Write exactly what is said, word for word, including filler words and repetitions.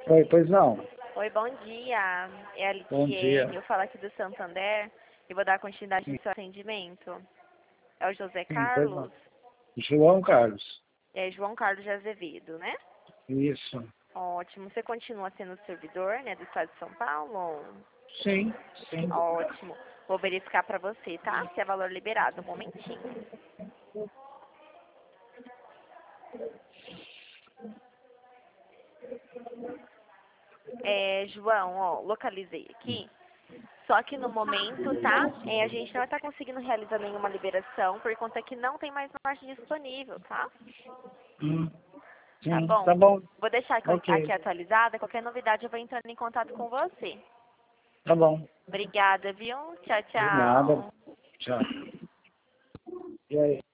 Oi, pois não. Oi, bom dia. É a Bom dia. Litiene. Eu falo aqui do Santander e vou dar continuidade Sim, no seu atendimento. É o José sim, pois não. Carlos? João Carlos. É João Carlos de Azevedo, né? Isso. Ótimo. Você continua sendo servidor, né, do Estado de São Paulo? Sim, sim. Ótimo. Vou verificar pra você, tá? Se é valor liberado. Um momentinho. É, João, ó, localizei aqui. Só que no momento, tá? É, a gente não está conseguindo realizar nenhuma liberação por conta que não tem mais margem disponível, tá? Hum, Tá sim, bom? tá bom. Vou deixar aqui Ok. aqui atualizada. Qualquer novidade eu vou entrando em contato com você. Tá bom. Obrigada, viu? Tchau, De nada. tchau. Tchau. E aí?